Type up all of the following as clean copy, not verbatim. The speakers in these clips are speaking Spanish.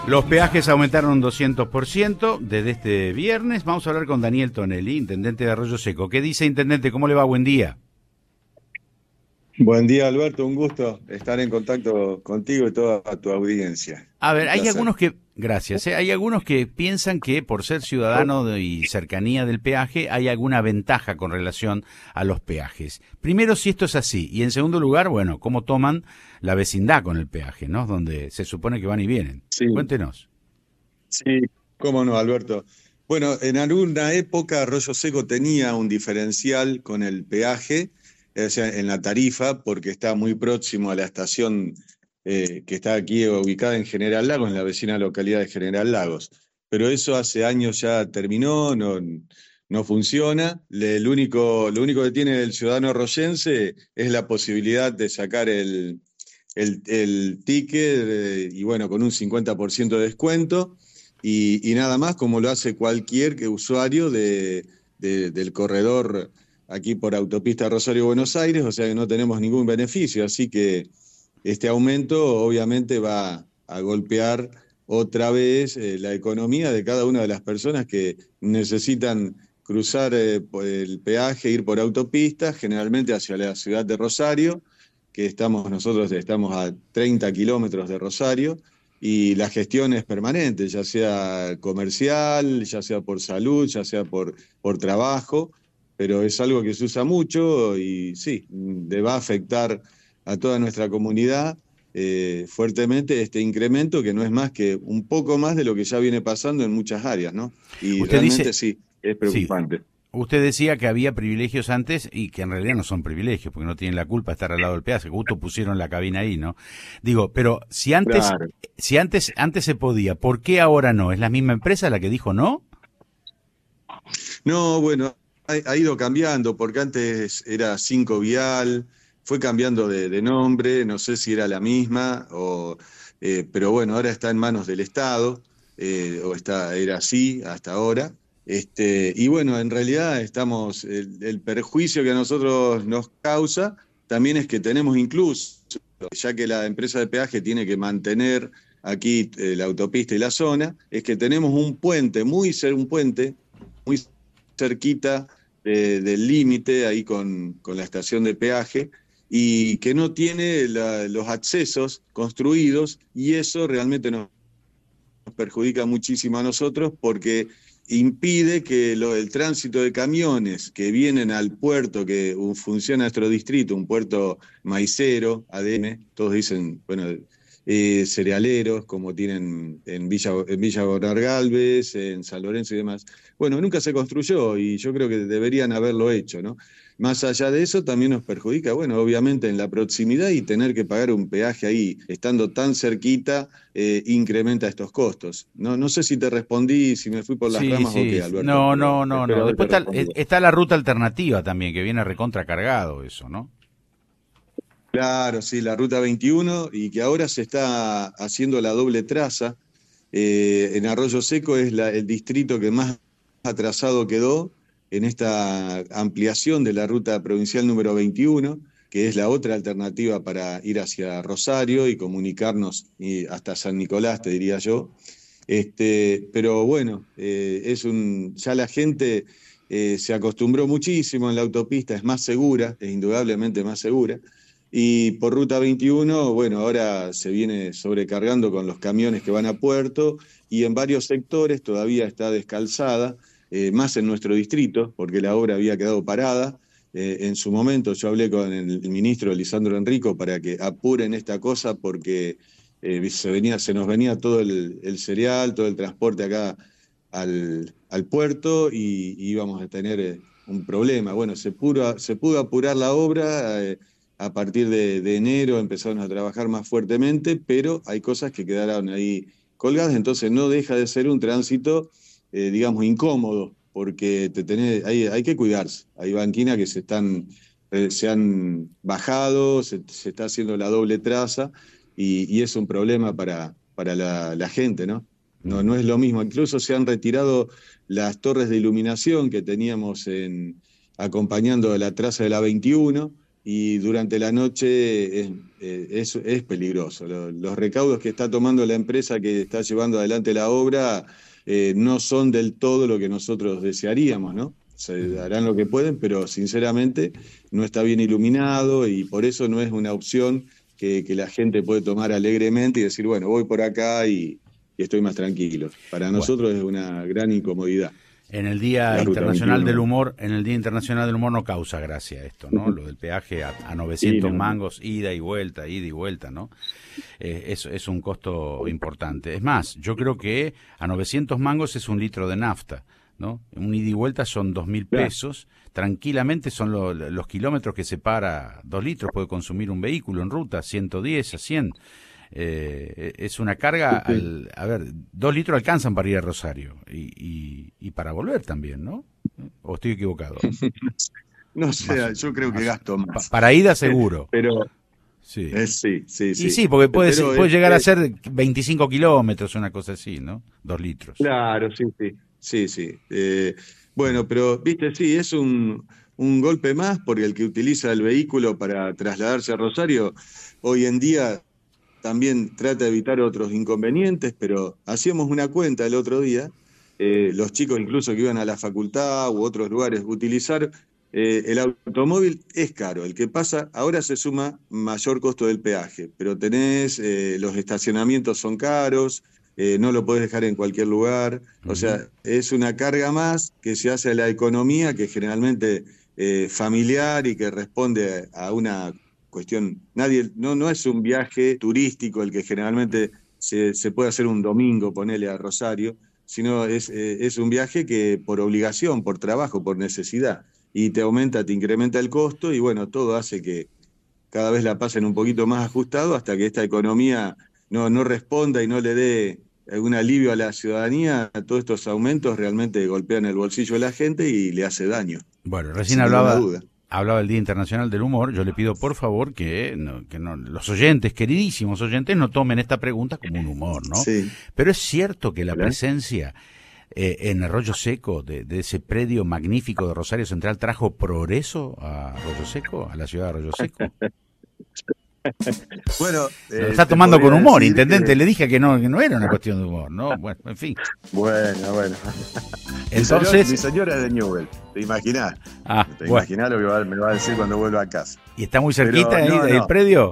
Los peajes aumentaron un 200% desde este viernes. Vamos a hablar con Daniel Tonelli, intendente de Arroyo Seco. ¿Qué dice, intendente? ¿Cómo le va? Buen día. Buen día, Alberto. Un gusto estar en contacto contigo y toda tu audiencia. A ver, Un hay placer. algunos que, gracias, hay algunos que piensan que por ser ciudadano y cercanía del peaje hay alguna ventaja con relación a los peajes. Primero, si esto es así, y en segundo lugar, bueno, cómo toman la vecindad con el peaje, ¿no? Donde se supone que van y vienen. Sí, Cuéntenos. sí, cómo no, Alberto. Bueno, en alguna época Arroyo Seco tenía un diferencial con el peaje, o sea, en la tarifa, porque está muy próximo a la estación que está aquí ubicada en General Lagos, en la vecina localidad de General Lagos. Pero eso hace años ya terminó, no funciona. Lo único que tiene el ciudadano arroyense es la posibilidad de sacar el ticket y bueno, con un 50% de descuento y nada más como lo hace cualquier usuario del corredor aquí por autopista Rosario-Buenos Aires, o sea que no tenemos ningún beneficio, así que este aumento obviamente va a golpear otra vez la economía de cada una de las personas que necesitan cruzar por el peaje, ir por autopista, generalmente hacia la ciudad de Rosario, que nosotros estamos a 30 kilómetros de Rosario, y la gestión es permanente, ya sea comercial, ya sea por salud, ya sea por trabajo, pero es algo que se usa mucho y sí, le va a afectar a toda nuestra comunidad fuertemente este incremento que no es más que un poco más de lo que ya viene pasando en muchas áreas, ¿no? Y Usted realmente dice, sí, es sí, preocupante. usted decía que había privilegios antes y que en realidad no son privilegios, porque no tienen la culpa de estar al lado del peaje, justo pusieron la cabina ahí, ¿no? Digo, pero Claro. si antes se podía, ¿por qué ahora no? ¿Es la misma empresa la que dijo no? No, bueno, ha ido cambiando, porque antes era Cinco Vial, fue cambiando de nombre, no sé si era la misma, pero bueno, ahora está en manos del Estado, era así hasta ahora. Y bueno, en realidad el perjuicio que a nosotros nos causa también es que tenemos incluso, ya que la empresa de peaje tiene que mantener aquí la autopista y la zona, es que tenemos un puente muy cerquita del límite, ahí con la estación de peaje, y que no tiene los accesos construidos, y eso realmente nos perjudica muchísimo a nosotros porque impide que el tránsito de camiones que vienen al puerto que funciona nuestro distrito, un puerto maicero, ADM, todos dicen, bueno, cerealeros, como tienen en Villa Gonar Galvez, en San Lorenzo y demás. Bueno, nunca se construyó y yo creo que deberían haberlo hecho, ¿no? Más allá de eso, también nos perjudica, bueno, obviamente en la proximidad y tener que pagar un peaje ahí, estando tan cerquita, incrementa estos costos. No sé si te respondí, si me fui por las Sí, ramas o sí, qué, sí. Alberto, No, pero no, no, espero no. haberte Después respondido. está la ruta alternativa también, que viene recontracargado eso, ¿no? Claro, sí, la Ruta 21 y que ahora se está haciendo la doble traza. En Arroyo Seco es el distrito que más atrasado quedó en esta ampliación de la ruta provincial número 21, que es la otra alternativa para ir hacia Rosario y comunicarnos hasta San Nicolás, te diría yo. Pero bueno, ya la gente se acostumbró muchísimo en la autopista, es más segura, es indudablemente más segura. Y por Ruta 21, bueno, ahora se viene sobrecargando con los camiones que van a puerto y en varios sectores todavía está descalzada, más en nuestro distrito, porque la obra había quedado parada. En su momento yo hablé con el ministro Lisandro Enrico para que apuren esta cosa porque se nos venía todo el cereal, todo el transporte acá al puerto y íbamos a tener un problema. Bueno, se pudo apurar la obra. A partir de enero empezaron a trabajar más fuertemente, pero hay cosas que quedaron ahí colgadas, entonces no deja de ser un tránsito, digamos, incómodo, porque hay que cuidarse. Hay banquinas que se han bajado, se está haciendo la doble traza y es un problema para la gente, ¿no? No es lo mismo. Incluso se han retirado las torres de iluminación que teníamos acompañando la traza de la 21 y durante la noche es peligroso. Los recaudos que está tomando la empresa que está llevando adelante la obra no son del todo lo que nosotros desearíamos, ¿no? Se harán lo que pueden, pero sinceramente no está bien iluminado y por eso no es una opción que la gente puede tomar alegremente y decir, bueno, voy por acá y estoy más tranquilo. Para nosotros es una gran incomodidad. En el Día Internacional del Humor, no causa gracia esto, ¿no? Lo del peaje a 900 mangos, ida y vuelta, ¿no? Es un costo importante. Es más, yo creo que a 900 mangos es un litro de nafta, ¿no? Un ida y vuelta son 2.000 pesos. Tranquilamente son los kilómetros que separa 2 litros, puede consumir un vehículo en ruta, 110 a 100. Es una carga, a ver, 2 litros alcanzan para ir a Rosario y para volver también, ¿no? ¿O estoy equivocado? No sé, yo creo que gasto más. Para ida seguro. Pero sí. Sí. Y sí, porque puede llegar a ser 25 kilómetros, una cosa así, ¿no? 2 litros. Claro, sí. Bueno, pero, viste, sí, es un golpe más porque el que utiliza el vehículo para trasladarse a Rosario, hoy en día también trata de evitar otros inconvenientes, pero hacíamos una cuenta el otro día, los chicos incluso que iban a la facultad u otros lugares, utilizar el automóvil es caro. El que pasa, ahora se suma mayor costo del peaje, pero tenés, los estacionamientos son caros, no lo podés dejar en cualquier lugar, o sea, es una carga más que se hace a la economía, que generalmente familiar y que responde a una cuestión, no es un viaje turístico el que generalmente se puede hacer un domingo, ponele a Rosario, sino es un viaje que por obligación, por trabajo, por necesidad, y te incrementa el costo, y bueno, todo hace que cada vez la pasen un poquito más ajustado hasta que esta economía no responda y no le dé algún alivio a la ciudadanía. Todos estos aumentos realmente golpean el bolsillo de la gente y le hace daño. Bueno, recién hablaba del Día Internacional del Humor. Yo le pido por favor que los oyentes, queridísimos oyentes, no tomen esta pregunta como un humor, ¿no? Sí. Pero es cierto que la presencia en Arroyo Seco de ese predio magnífico de Rosario Central trajo progreso a Arroyo Seco, a la ciudad de Arroyo Seco. Bueno, lo está tomando con humor, intendente. Le dije que no era una cuestión de humor, ¿no? Bueno, en fin. Bueno. Entonces, mi señora es de Newell, ¿te imaginás? ¿Te imaginás lo que me va a decir cuando vuelva a casa? ¿Y está muy cerquita del predio?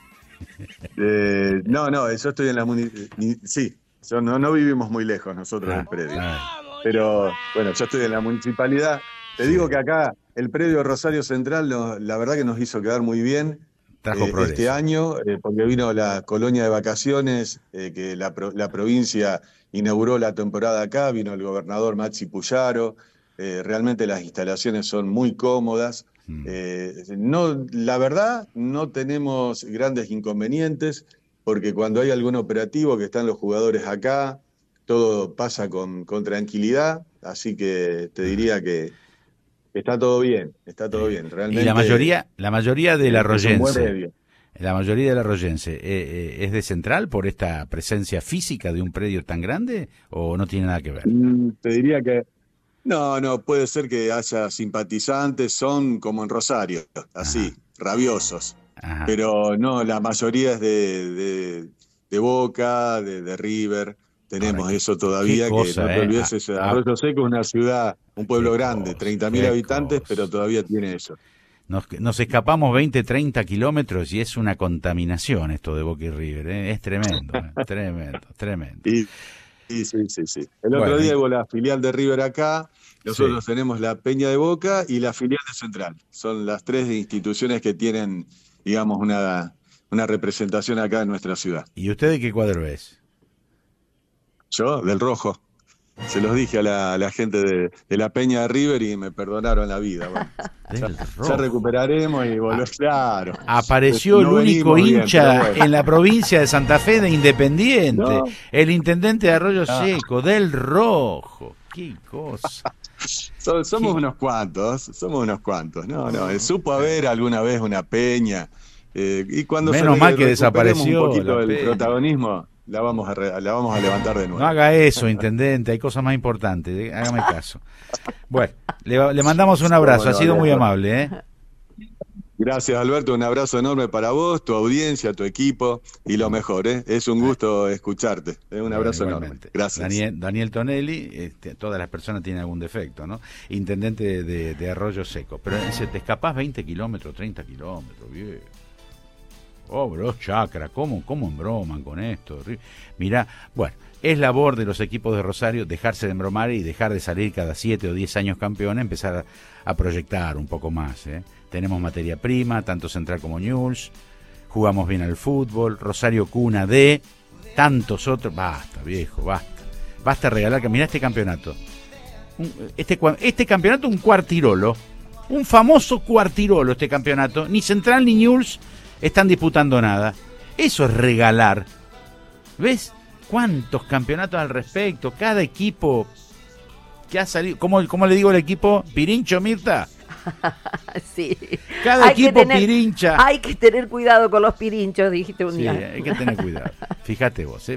No, yo estoy en la sí, no vivimos muy lejos nosotros del predio. Pero bueno, yo estoy en la municipalidad. Te digo que acá el predio Rosario Central, la verdad que nos hizo quedar muy bien. Este año, porque vino la colonia de vacaciones, que la provincia inauguró la temporada acá, vino el gobernador Maxi Puyaro, realmente las instalaciones son muy cómodas. La verdad, no tenemos grandes inconvenientes, porque cuando hay algún operativo que están los jugadores acá, todo pasa con tranquilidad, así que te diría que está todo bien, realmente. Y la mayoría del arroyense, ¿es de Central por esta presencia física de un predio tan grande o no tiene nada que ver? Te diría que no, puede ser que haya simpatizantes, son como en Rosario, así, rabiosos. Ajá. Pero no, la mayoría es de Boca, de River. Tenemos ahora, eso todavía, que no te olvides, Arroyo Seco es una ciudad, un pueblo grande, 30.000 habitantes, pero todavía tiene eso. Nos escapamos 20, 30 kilómetros y es una contaminación esto de Boca y River, ¿eh? Es tremendo, tremendo. Sí. El otro día hubo la filial de River acá, nosotros tenemos la Peña de Boca y la filial de Central. Son las 3 instituciones que tienen, digamos, una representación acá en nuestra ciudad. ¿Y usted de qué cuadro es? Yo, del rojo. Se los dije a la gente de la Peña de River y me perdonaron la vida. Bueno, ya recuperaremos y volvemos. Claro. Apareció el único hincha en la provincia de Santa Fe de Independiente, el intendente de Arroyo Seco, del rojo. ¡Qué cosa! Somos unos cuantos. No, supo haber alguna vez una peña. Y cuando menos mal que desapareció un poquito el protagonismo, la vamos a levantar de nuevo. No haga eso, intendente, hay cosas más importantes, hágame caso. Bueno, le mandamos un abrazo, ha sido muy amable, ¿eh? Gracias, Alberto. Un abrazo enorme para vos, tu audiencia, tu equipo y lo mejor, ¿eh? Es un gusto escucharte. Un Bueno, abrazo enorme. igualmente. Gracias. Daniel Tonelli, todas las personas tienen algún defecto, ¿no? Intendente de Arroyo Seco. Pero dice, te escapás 20 kilómetros, 30 kilómetros, viejo. Oh, bro, chacra, ¿cómo embroman con esto? Mirá, bueno, es labor de los equipos de Rosario dejarse de embromar y dejar de salir cada 7 o 10 años campeón, empezar a proyectar un poco más, ¿eh? Tenemos materia prima, tanto Central como Newell's, jugamos bien al fútbol, Rosario cuna de tantos otros. Basta, viejo, basta regalar, que mirá este campeonato. Este campeonato un cuartirolo, un famoso cuartirolo este campeonato, ni Central ni Newell's están disputando nada. Eso es regalar. ¿Ves? ¿Cuántos campeonatos al respecto? Cada equipo que ha salido, ¿cómo le digo al equipo? ¿Pirincho, Mirta? Sí. Cada equipo pirincha. Hay que tener cuidado con los pirinchos, dijiste un Sí, día. hay que tener cuidado. Fíjate vos,